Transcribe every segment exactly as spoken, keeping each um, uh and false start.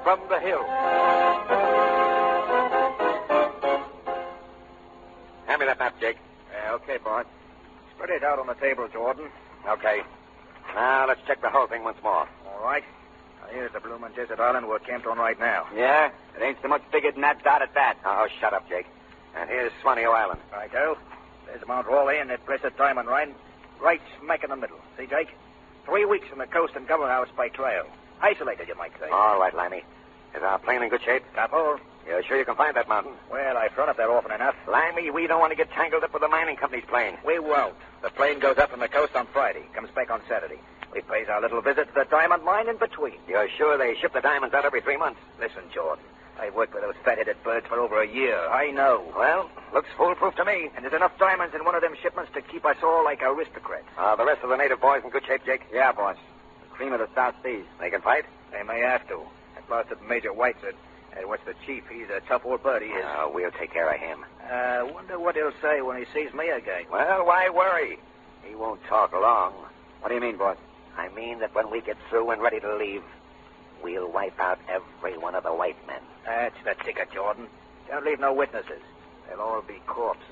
from the hill. Hand me that map, Jake. Yeah, okay, boss. Spread it out on the table, Jordan. Okay. Now, let's check the whole thing once more. All right. Now, here's the Bloomin' Desert Island we're camped on right now. Yeah? It ain't so much bigger than that dot at that. Oh, shut up, Jake. And here's Swaneo Island. Righto. There's Mount Raleigh and that blessed diamond mine right smack in the middle. See, Jake? Three weeks from the coast and Governor House by trail. Isolated, you might say. All right, Limey. Is our plane in good shape? Couple. You're sure you can find that mountain? Well, I've thrown up there often enough. Limey, we don't want to get tangled up with the mining company's plane. We won't. The plane goes up from the coast on Friday, comes back on Saturday. We pays our little visit to the diamond mine in between. You're sure they ship the diamonds out every three months? Listen, Jordan, I've worked with those fat-headed birds for over a year. I know. Well, looks foolproof to me. And there's enough diamonds in one of them shipments to keep us all like aristocrats. Are the rest of the native boys in good shape, Jake? Yeah, boss. The cream of the South Seas. They can fight? They may have to. That blasted Major Whiteside. Uh, what's the chief? He's a tough old bird, he is. Oh, we'll take care of him. I uh, wonder what he'll say when he sees me again. Well, why worry? He won't talk long. What do you mean, boss? I mean that when we get through and ready to leave, we'll wipe out every one of the white men. That's the ticket, Jordan. Don't leave no witnesses. They'll all be corpses.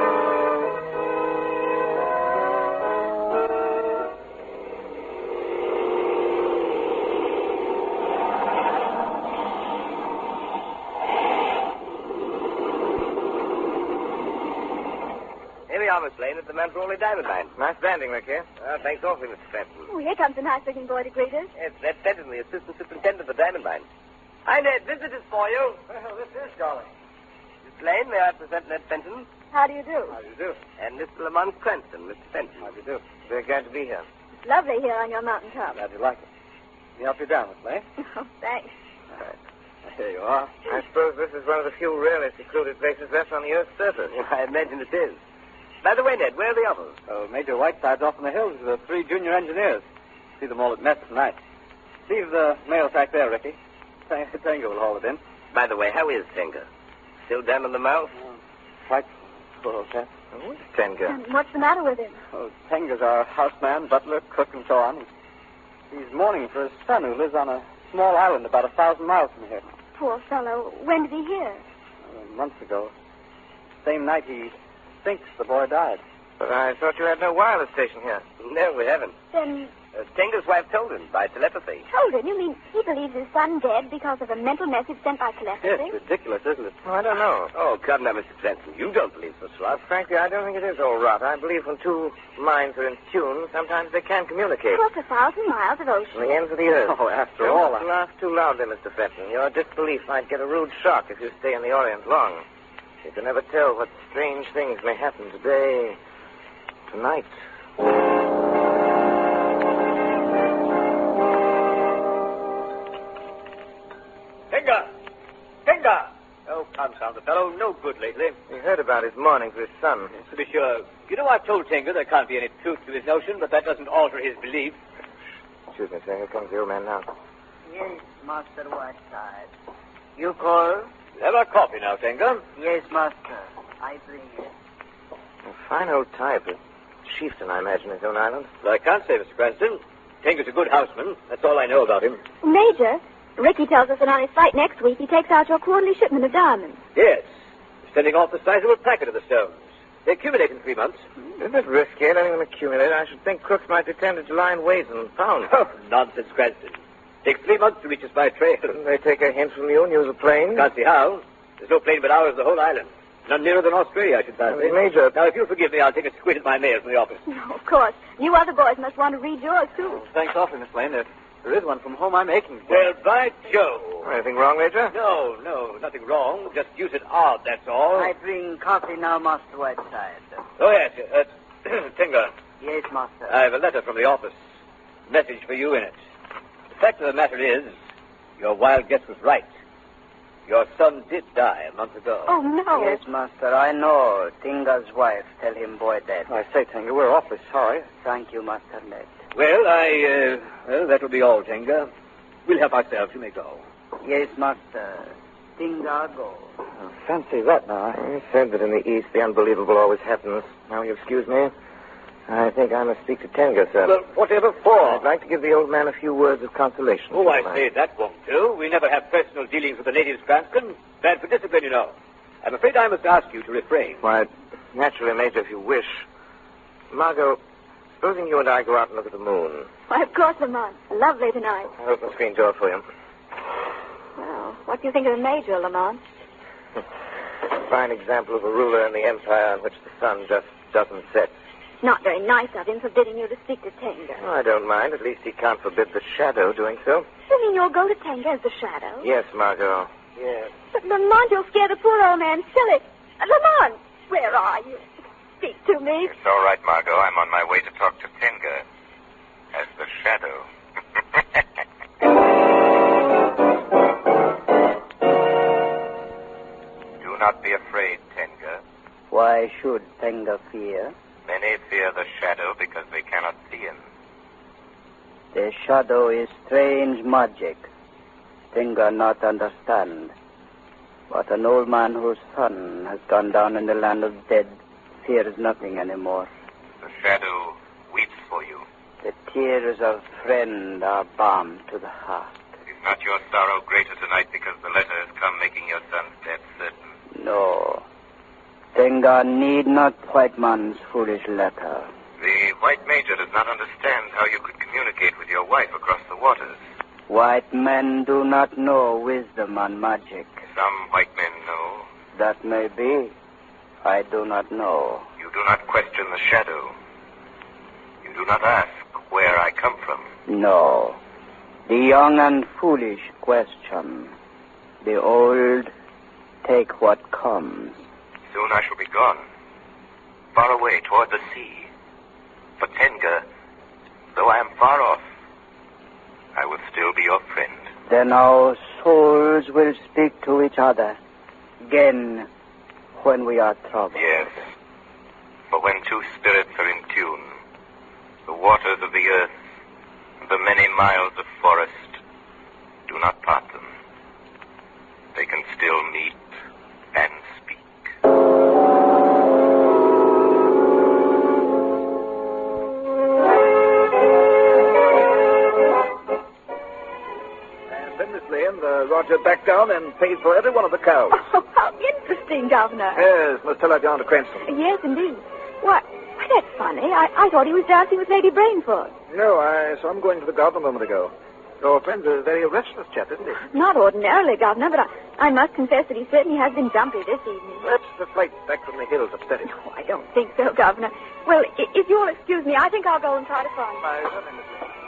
Thomas Lane at the Mount Raleigh Diamond Mine. Nice landing, Rick, here. Uh, thanks awfully, Mister Fenton. Oh, here comes a nice-looking boy to greet us. It's Ned Fenton, the assistant superintendent of the Diamond Mine. Hi, Ned. Visitors for you. Well, this is Golly. Miss Lane, may I present Ned Fenton? How do you do? How do you do? And Mister Lamont Cranston, Mister Fenton. How do you do? Very glad to be here. It's lovely here on your mountain top. Glad you like it. Can you help you down, Miss Lane? Oh, thanks. All right. Here you are. I suppose this is one of the few really secluded places left on the Earth's surface. I imagine it is. By the way, Ned, where are the others? Oh, Major Whiteside's off in the hills with the three junior engineers. See them all at mess tonight. Leave the mail sack there, Ricky. Tenga will haul it in. By the way, how is Tenga? Still down in the mouth? Oh, quite poor old chap. Oh, where's Tenga? And what's the matter with him? Oh, Tenga's our houseman, butler, cook, and so on. He's mourning for his son who lives on a small island about a thousand miles from here. Poor fellow. When did he hear? Uh, months ago. Same night he thinks the boy died. But I thought you had no wireless station here. No, we haven't. Then... Uh, Tenga's wife told him by telepathy. Told him? You mean he believes his son dead because of a mental message sent by telepathy? Yes, ridiculous, isn't it? Oh, I don't know. Oh, come now, Mister Cranston. You don't believe such rot. Frankly, I don't think it is all rot. I believe when two minds are in tune, sometimes they can communicate. Across a thousand miles of ocean. The ends of the earth. Oh, after Don't all... I... laugh too loudly, Mister Fenton. Your disbelief might get a rude shock if you stay in the Orient long. You can never tell what strange things may happen today, tonight. Tenga! Tenga! Oh, confound the fellow. No good lately. We heard about his mourning for his son. Yes, to be sure. You know, I've told Tenga there can't be any truth to his notion, but that doesn't alter his belief. Excuse me, sir. Here comes the old man now. Yes, Master Whiteside. You call? Have our coffee now, Tenga. Yes, Master. I bring it. A fine old type. A chieftain, I imagine, his own island. I can't say, Mister Cranston. Tenga's a good houseman. That's all I know about him. Major, Ricky tells us that on his flight next week he takes out your quarterly shipment of diamonds. Yes. Sending off the sizable packet of the stones. They accumulate in three months. Isn't it risky letting them accumulate? I should think crooks might be tempted to lie in weights and pounds. Oh, nonsense, Cranston. Takes three months to reach us by trail. Couldn't they take a hint from you and use a plane? Can't see how. There's no plane but ours the whole island. None nearer than Australia, I should fancy. Major. Now, if you'll forgive me, I'll take a squint at my mail from the office. No, of course. You other boys must want to read yours, too. Thanks awfully, Miss Lane. There, there is one from home I'm making. Well, by Joe. Anything wrong, Major? No, no, nothing wrong. Just use it odd, that's all. I bring coffee now, Master Whiteside. Oh, yes. Uh, Tenga, Yes, Master. I have a letter from the office. Message for you in it. The fact of the matter is, your wild guess was right. Your son did die a month ago. Oh, no. Yes, Master, I know. Tinga's wife tell him boy dead. I say, Tenga, we're awfully sorry. Thank you, Master Ned. Well, I, uh, well, that will be all, Tenga. We'll help ourselves. You may go. Yes, Master. Tinga go. Oh, fancy that now. I said that in the East the unbelievable always happens. Now, you excuse me. I think I must speak to Tenga, sir. Well, whatever for? I'd like to give the old man a few words of consolation. Oh, I say, that won't do. We never have personal dealings with the natives, Branscombe. Bad for discipline, you know. I'm afraid I must ask you to refrain. Why, naturally, Major, if you wish. Margot, supposing you and I go out and look at the moon. Why, of course, Lamont. Lovely tonight. I'll open the screen door for you. Well, what do you think of the Major, Lamont? Fine example of a ruler in the empire on which the sun just doesn't set. Not very nice of him forbidding you to speak to Tenga. Oh, I don't mind. At least he can't forbid the shadow doing so. You mean you'll go to Tenga as the shadow? Yes, Margot. Yes. But Lamont, you'll scare the poor old man silly. Uh, Lamont, where are you? Speak to me. It's all right, Margot. I'm on my way to talk to Tenga as the shadow. Do not be afraid, Tenga. Why should Tenga fear? Many fear the shadow because they cannot see him. The shadow is strange magic. Tenga not understand. But an old man whose son has gone down in the land of dead fears nothing anymore. The shadow weeps for you. The tears of friend are balm to the heart. Is not your sorrow greater tonight because the letter has come making your son's death certain? No. Tenga need not white man's foolish letter. The white major does not understand how you could communicate with your wife across the waters. White men do not know wisdom and magic. Some white men know. That may be. I do not know. You do not question the shadow. You do not ask where I come from. No. The young and foolish question. The old take what comes. Soon I shall be gone. Far away toward the sea. But Tenga, though I am far off, I will still be your friend. Then our souls will speak to each other again when we are troubled. Yes. For when two spirits are in tune, the waters of the earth, the many miles of forest, do not part them. They can still meet and speak. Uh, Roger backed down and paid for every one of the cows. Oh, how interesting, Governor. Yes, must tell her down to Cranston. Yes, indeed. What? Why, that's funny. I, I thought he was dancing with Lady Brainford. No, I saw him going to the garden a moment ago. Your friend's a very restless chap, isn't he? Not ordinarily, Governor, but I, I must confess that he certainly has been dumpy this evening. Perhaps the flight back from the hills upset him. No, I don't think so, Governor. Well, i- if you'll excuse me, I think I'll go and try to find him. My certainly, Miss Lee.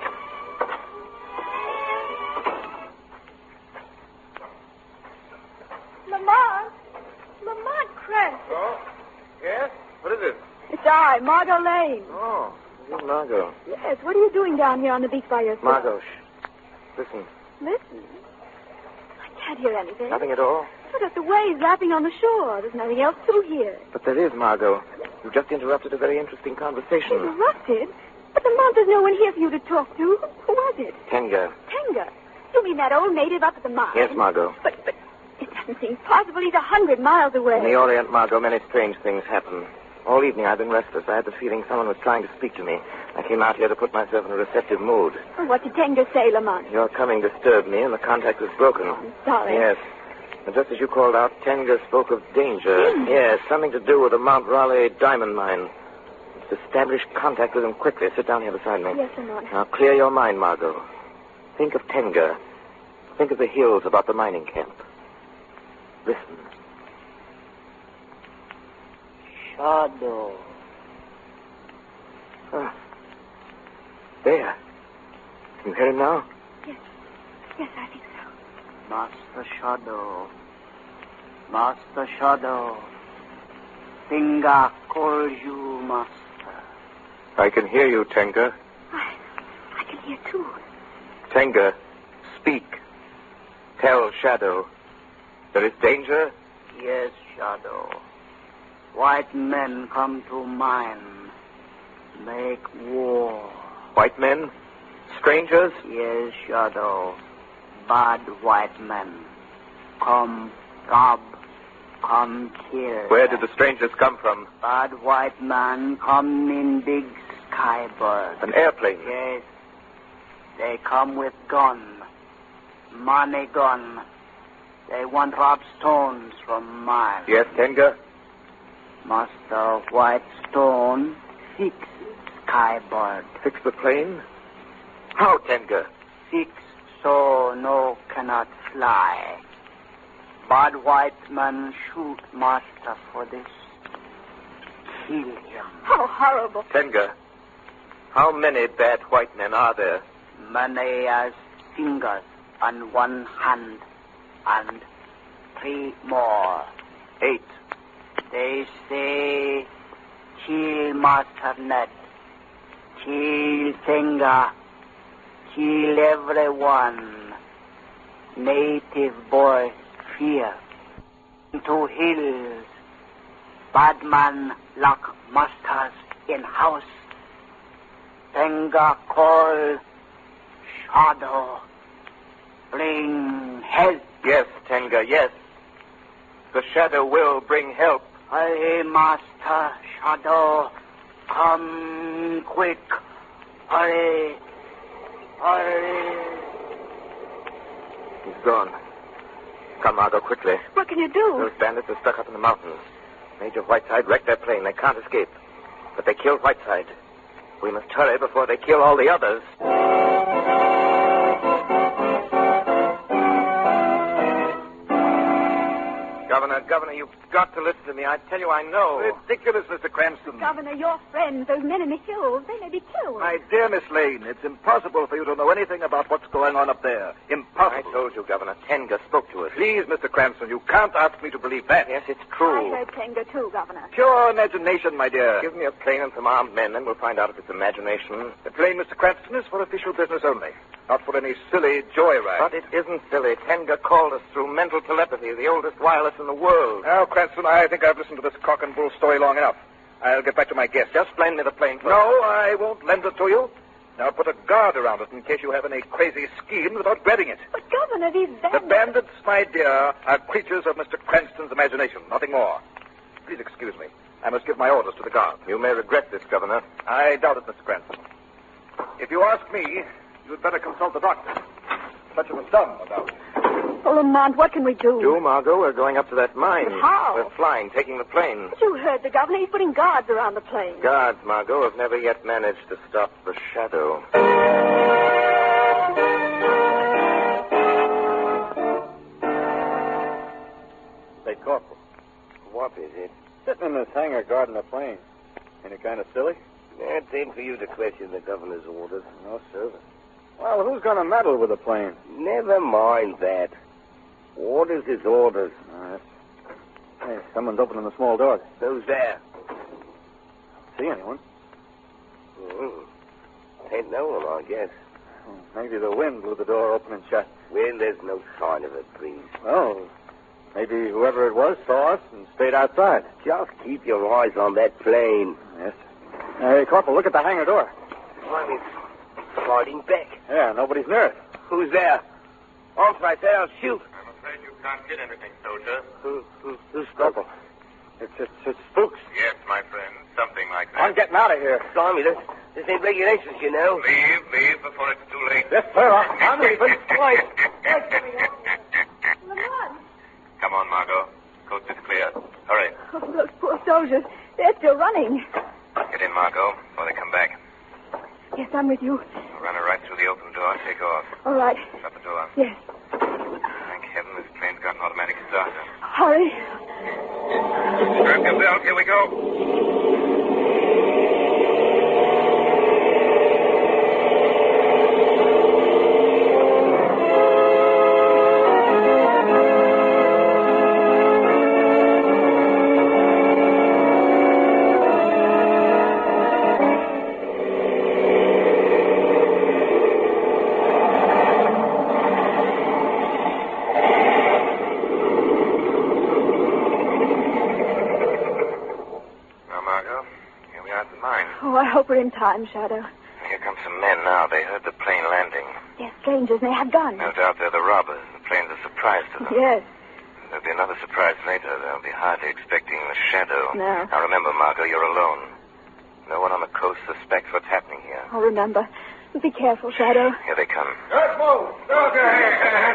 Lamont! Lamont Cranston. Oh? Yes? What is it? It's I, Margot Lane. Oh, you, Margot. Yes, what are you doing down here on the beach by yourself? Margot, shh. Listen. Listen. I can't hear anything. Nothing at all? Look at the waves lapping on the shore. There's nothing else to hear. But there is, Margot. You just interrupted a very interesting conversation. Interrupted? But Lamont, there's no one here for you to talk to. Who was it? Tenga. Tenga. You mean that old native up at the mine? Yes, Margot. But, but it doesn't seem possible. He's a hundred miles away. In the Orient, Margot, many strange things happen. All evening I've been restless. I had the feeling someone was trying to speak to me. I came out here to put myself in a receptive mood. Oh, what did Tenga say, Lamont? Your coming disturbed me, and the contact was broken. I'm sorry. Yes. And just as you called out, Tenga spoke of danger. Danger? Yes, something to do with the Mount Raleigh diamond mine. Let's establish contact with him quickly. Sit down here beside me. Yes, Lamont. Now, clear your mind, Margot. Think of Tenga. Think of the hills about the mining camp. Listen. Shadow. Ah. There. Can you hear him now? Yes. Yes, I think so. Master Shadow. Master Shadow. Tenga calls you, Master. I can hear you, Tenga. I, I can hear, too. Tenga, speak. Tell Shadow. There is danger? Yes, Shadow. White men come to mine. Make war. White men? Strangers? Yes, Shadow. Bad white men. Come rob. Come kill. Where did the strangers come from? Bad white man come in big skybird. An airplane? Yes. They come with gun. Money gun. They want rob stones from mine. Yes, Tenga? Master Whitestone, fix skybird. Fix the plane? How, Tenga? Fix so no cannot fly. Bad white man shoot master for this. Kill him. How horrible. Tenga, how many bad white men are there? Many as fingers on one hand, and three more. Eight. They say, kill Master Ned, kill Tenga, kill everyone. Native boy fear. Into hills, bad man lock masters in house. Tenga call shadow, bring help. Yes, Tenga, yes. The shadow will bring help. Hurry, Master Shadow. Come quick. Hurry. Hurry. He's gone. Come, Margot, quickly. What can you do? Those bandits are stuck up in the mountains. Major Whiteside wrecked their plane. They can't escape. But they killed Whiteside. We must hurry before they kill all the others. Governor, Governor, you've got to listen to me. I tell you, I know. Ridiculous, Mister Cranston. Governor, your friends, those men in the hills, they may be killed. My dear Miss Lane, it's impossible for you to know anything about what's going on up there. Impossible. I told you, Governor. Tenga spoke to us. Please, Mister Cranston, you can't ask me to believe that. Yes, it's true. I heard Tenga, too, Governor. Pure imagination, my dear. Give me a plane and some armed men, then we'll find out if it's imagination. The plane, Mister Cranston, is for official business only. Not for any silly joyride. But it isn't silly. Tenga called us through mental telepathy, the oldest wireless in the world. Now, Cranston, I think I've listened to this cock and bull story long enough. I'll get back to my guest. Just lend me the plane first. No, I won't lend it to you. Now put a guard around it in case you have any crazy schemes about grabbing it. But, Governor, these bandits... The bandits, my dear, are creatures of Mister Cranston's imagination, nothing more. Please excuse me. I must give my orders to the guard. You may regret this, Governor. I doubt it, Mister Cranston. If you ask me, you'd better consult the doctor. Such a was done, no doubt. Oh, Lamont, what can we do? Do, Margot? We're going up to that mine. But how? We're flying, taking the plane. But you heard the governor. He's putting guards around the plane. Guards, Margot, have never yet managed to stop the shadow. Say, Corporal. What is it? Sitting in this hangar guarding the plane. Any kind of silly? It ain't for you to question the governor's orders. No, sir. Well, who's going to meddle with the plane? Never mind that. Orders is orders. All right. Hey, someone's opening the small door. Who's there? See anyone? Mm. Ain't no one, I guess. Maybe the wind blew the door open and shut. Well, there's no sign of it, please. Oh, maybe whoever it was saw us and stayed outside. Just keep your eyes on that plane. Yes. Hey, Corporal, look at the hangar door. Why, it's sliding back. Yeah, nobody's near it. Who's there? Answer, I say, I'll shoot. I'm afraid you can't get anything, soldier. Who, who, who's Corporal. It's, it's, it's spooks. Yes, my friend. Something like that. I'm getting out of here. Blimey, this, this ain't regulations, you know. Leave, leave before it's too late. Yes, sir. I'm leaving. Lamont! Come on, Margot. Coast is clear. Hurry. Oh, those poor soldiers. They're still running. Get in, Margot, before they come back. Yes, I'm with you. We'll run her right through the open door. Take off. All right. Shut the door. Yes. Thank heaven this plane's got an automatic starter. Hurry. Strap your belt. Here we go. Oh, I hope we're in time, Shadow. Here come some men now. They heard the plane landing. They're strangers, and they have guns. No doubt they're the robbers. The plane's a surprise to them. Yes. There'll be another surprise later. They'll be hardly expecting the shadow. No. Now remember, Margot, you're alone. No one on the coast suspects what's happening here. Oh, remember. Be careful, Shadow. Here they come. Let's move. Okay.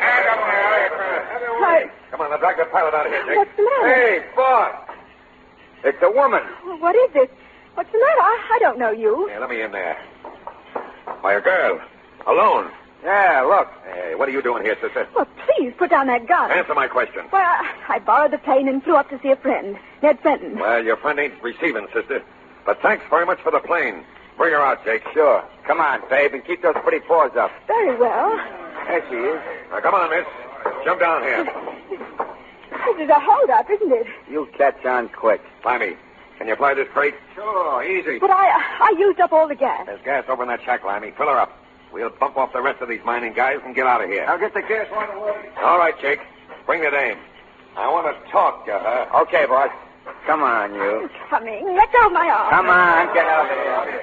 Hi. Come on, now drag the pilot out of here, Jake. What's the matter? Hey, boss. It's a woman. Well, what is it? What's the matter? I, I don't know you. Hey, let me in there. Why, a girl. Alone. Yeah, look. Hey, what are you doing here, sister? Well, please, put down that gun. Answer my question. Well, I, I borrowed the plane and flew up to see a friend, Ned Fenton. Well, your friend ain't receiving, sister. But thanks very much for the plane. Bring her out, Jake. Sure. Come on, babe, and keep those pretty paws up. Very well. There she is. Now, come on, miss. Jump down here. This is a hold-up, isn't it? You'll catch on quick. Limey, can you fly this crate? Sure, easy. But I I used up all the gas. There's gas over in that shack, Limey. Fill her up. We'll bump off the rest of these mining guys and get out of here. I'll get the gas on the way. All right, Jake. Bring the dame. I want to talk to her. Okay, boss. Come on, you. Coming. Let go of my arm. Come on, get out of here.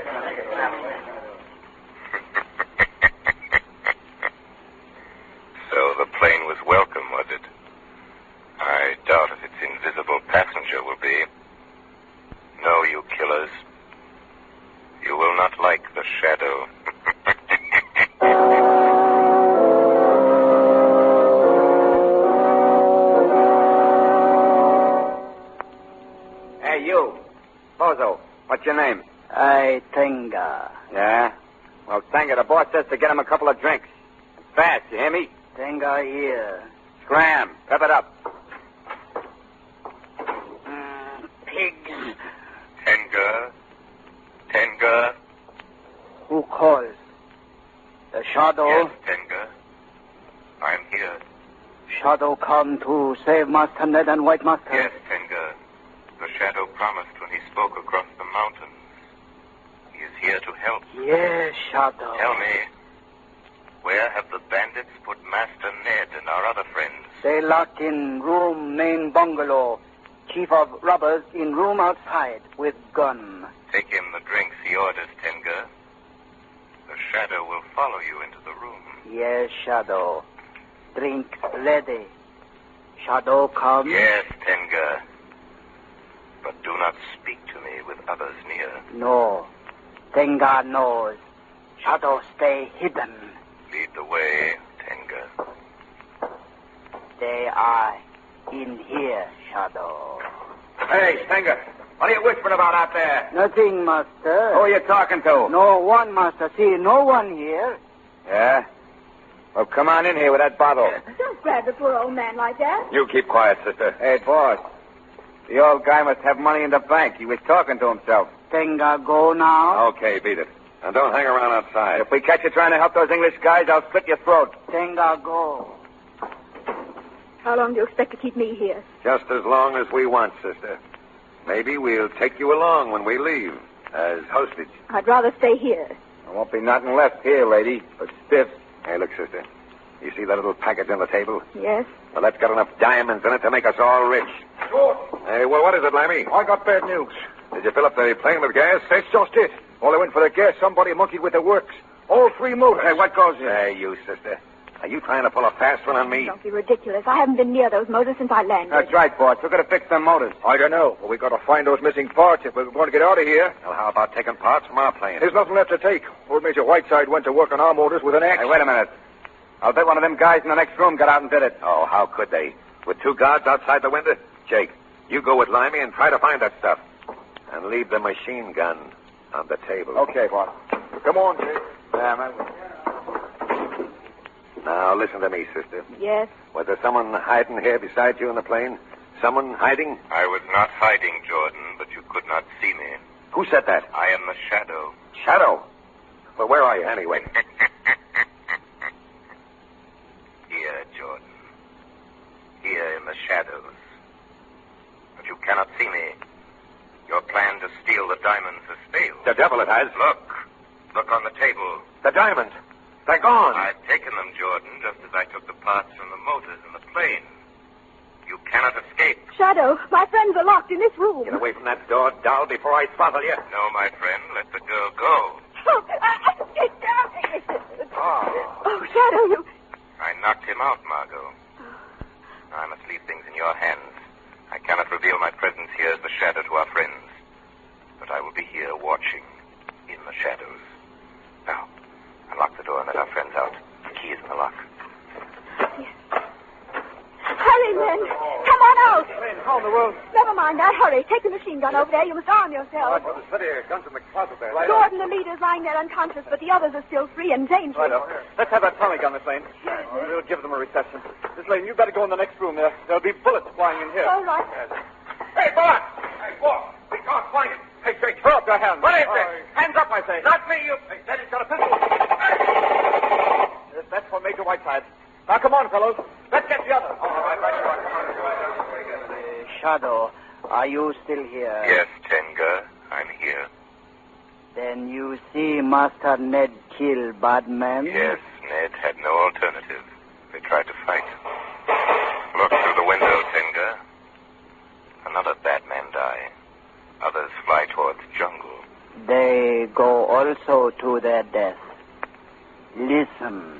So the plane was welcome, was it? I doubt if its invisible passenger will be. No, you killers. You will not like the shadow. Hey, you. Bozo, what's your name? I Tenga. Yeah? Well, Tenga, the boss says to get him a couple of drinks. Fast, you hear me? Tenga here. Scram. Pep it up. Mm, pigs. Tenga? Tenga? Who calls? The Shadow? Yes, Tenga. I'm here. Shadow come to save Master Ned and White Master? Yes, Tenga. The shadow promised when he spoke across the mountains. He is here to help. Yes, Shadow. Tell me, where have the bandits put Master Ned and our other friends? They locked in room main bungalow. Chief of robbers in room outside with gun. Take him the drinks he orders, Tenga. The shadow will follow you into the room. Yes, Shadow. Drink ready. Shadow come? Yes, Tenga. But do not speak to me with others near. No. Tenga knows. Shadow stay hidden. Lead the way, Tenga. They are in here, Shadow. Hey, Stenger, what are you whispering about out there? Nothing, Master. Who are you talking to? No one, Master. See, no one here. Yeah? Well, come on in here with that bottle. Don't grab the poor old man like that. You keep quiet, sister. Hey, boss. The old guy must have money in the bank. He was talking to himself. Tenga go now. Okay, beat it. And don't hang around outside. If we catch you trying to help those English guys, I'll slit your throat. Tenga go. How long do you expect to keep me here? Just as long as we want, sister. Maybe we'll take you along when we leave, as hostage. I'd rather stay here. There won't be nothing left here, lady, but stiff. Hey, look, sister. You see that little package on the table? Yes? Well, that's got enough diamonds in it to make us all rich. Hey, well, what is it, Lammy? I got bad news. Did you fill up the plane with gas? That's just it. While I went for the gas, somebody monkeyed with the works. All three motors. Hey, what goes in? Hey, you, sister. Are you trying to pull a fast one on me? Don't be ridiculous. I haven't been near those motors since I landed. That's right, boss. We're going to fix them motors. I don't know, but we got to find those missing parts if we're going to get out of here. Well, how about taking parts from our plane? There's nothing left to take. Old Major Whiteside went to work on our motors with an axe. Hey, wait a minute. I'll bet one of them guys in the next room got out and did it. Oh, how could they? With two guards outside the window? Jake, you go with Limey and try to find that stuff. And leave the machine gun on the table. Okay, boss. Come on, Jake. Yeah, man. Now, listen to me, sister. Yes? Was there someone hiding here beside you in the plane? Someone hiding? I was not hiding, Jordan, but you could not see me. Who said that? I am the shadow. Shadow? Well, where are you anyway? Here, Jordan. Here in the shadows. But you cannot see me. Your plan to steal the diamonds has failed. The devil it has. Look. Look on the table. The diamonds. They're gone. I've taken them, Jordan, just as I took the parts from the motors in the plane. You cannot escape. Shadow, my friends are locked in this room. Get away from that door, doll, before I throttle you. No, my friend. Let the girl go. Oh, uh, get down. Oh. Oh, Shadow, you... I knocked him out, Margot. I must leave things in your hands. I cannot reveal my presence here as the shadow to our friends. But I will will be here watching in the shadows. Now, unlock the door and let our friends out. The key is in the lock. Yes. Hurry, men. Come on out. How in the world? Never mind that. Hurry. Take the machine gun over there. You must arm yourself. Well, there's plenty of guns in the closet there. Gordon, the leader's lying there unconscious, but the others are still free and dangerous. Right up. Let's have that Tommy gun, Miss Lane. We'll give them a reception. Miss Lane, you better go in the next room there. There'll be bullets flying in here. All right. Hey, boss! Hey, boss! We can't find him. Hey, Jake, throw up your hands. What is this? Hands up, I say. Not me, you... Hey, Daddy's got a pistol. Yes, that's for Major Whiteside. Now, come on, fellows. Let's get the others. All right, right, you are. Come on. Uh, Shadow, are you still here? Yes, Tenga, I'm here. Then you see Master Ned kill Badman? Yes, Ned had no alternative. They tried to fight. Look through the window, Tenga. Another Batman die. Others fly towards jungle. They go also to their death. Listen.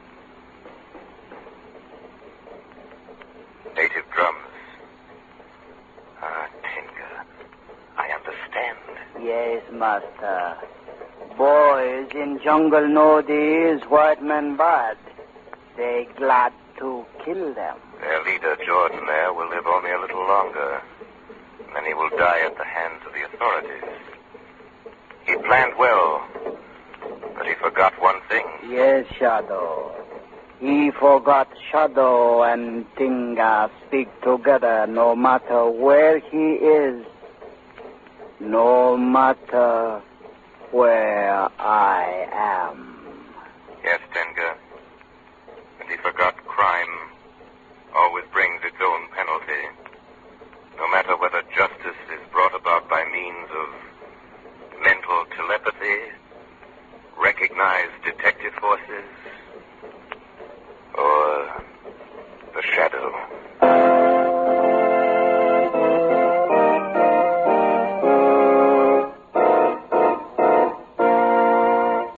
Native drums. Ah, Tenga. I understand. Yes, Master. Boys in jungle know these white men bad. They glad to kill them. Their leader, Jordan, there, will live only a little longer. And then he will die at the hands of the authorities. He planned well, but he forgot one thing. Yes, Shadow. He forgot Shadow and Tinga speak together no matter where he is, no matter where I am. Yes, Tenga. And he forgot crime always brings its own penalty. No matter whether justice is brought about by means of mental telepathy, recognized detective forces, or the shadow.